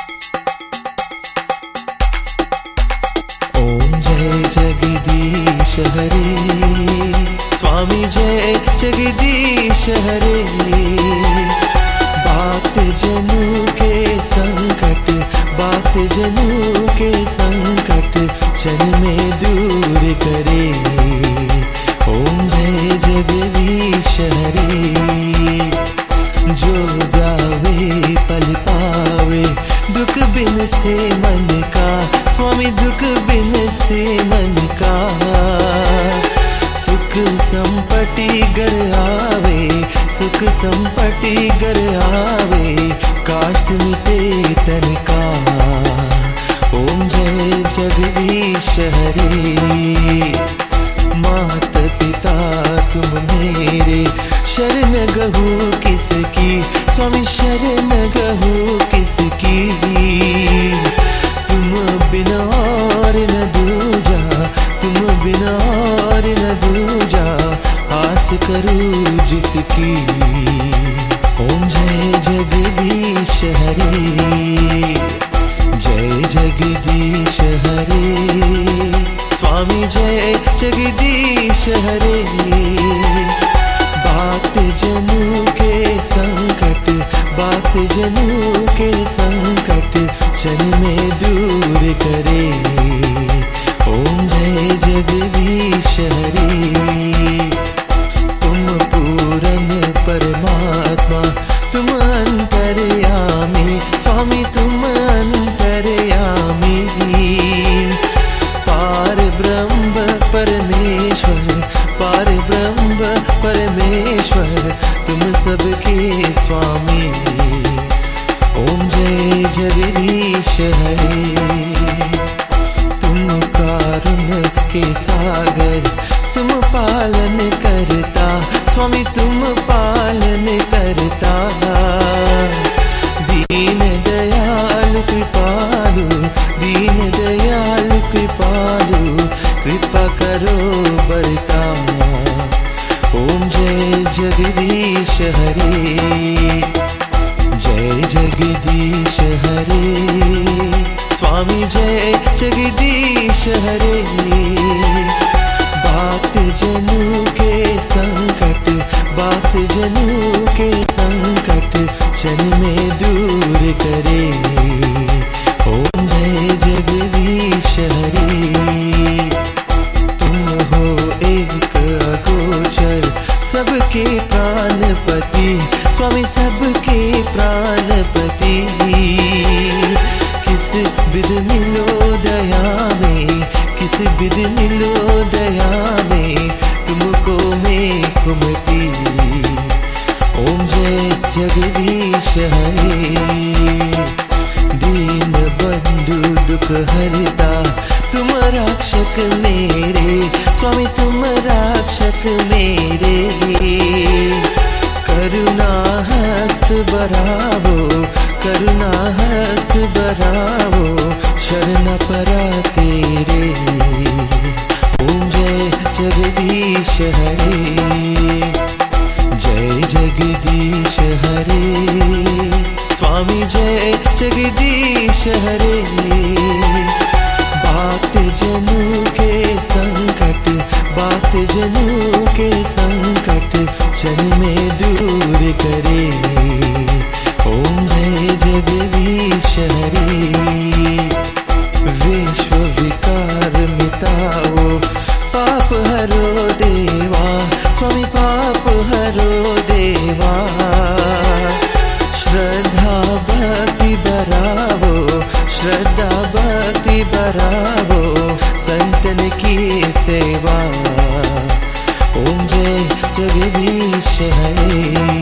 ओम जय जगदीश हरे, स्वामी जय जगदीश हरे। बात जनू के संकट, बात जनू के संकट क्षण में दूर करे। ओम जय जगदीश हरे। जो गावे पल पावे, दुख बिन से मन का, स्वामी दुख बिन से मन का। सुख संपत्ति घर आवे, सुख संपत्ति घर आवे, काष्ठ मिटे तन का। ओम जय जगदीश हरे। मात पिता तुम मेरे, शरण गहू किसकी, स्वामी शरण गहू किसकी। तुम बिना और न दूजा, तुम बिना और न दूजा, आस करूं जिसकी। ओम जय जगदीश हरे, जय जगदीश हरे। स्वामी जय जगदीश हरे। बात जनू के संकट, बात जनू के संकट क्षण में दूर करे। ओम जय जगदीश हरे। तुम पूरन परमात्मा, तुम अंतर्यामी, स्वामी तुम अंतर्यामी। पार ब्रह्म परमेश्वर, पार ब्रह्म परमेश्वर, तुम सबके स्वामी। ओम जय जगदीश हरे। तुम कारुण्य के सागर, तुम पालन करता, स्वामी तुम पालन करता। दीन दयाल कृपालु, दीन दयाल कृपालु, कृपा करो बरता। ओम जय जगदीश हरे, जय जगदीश हरे। स्वामी जय जगदीश हरे। बात जनू के संकट, बात जनू के संकट क्षण में दूर करे। ओम जय जगदीश हरे। तुम हो एक अगोचर, सबके प्राणपति, स्वामी सबके प्राणपति। किस विध मिलो दया में, किस विध मिलो दया में, तुमको मैं कुमति। ओम जय जगदीश हरे। दीन बंधु दुख हरता, तुम रक्षक मेरे, स्वामी तुम रक्षक मेरे। करुणा हस्त बढ़ावो, करुणा हस्त बढ़ावो, शरण परा तेरे। ओम जय जगदीश हरे, जय जगदीश हरे। स्वामी जय जगदीश हरे। बात जनू के संकट, बात जनू के संकट क्षण में दूर करे। ओम जय जगदीश हरे। विश्व विकार मिटाओ, पाप हरो देवा, स्वामी पाप हरो देवा। श्रद्धा भक्ति बढ़ावो, श्रद्धा भक्ति बढ़ावो, संतन की सेवा। ओम जय जगदीश हरे।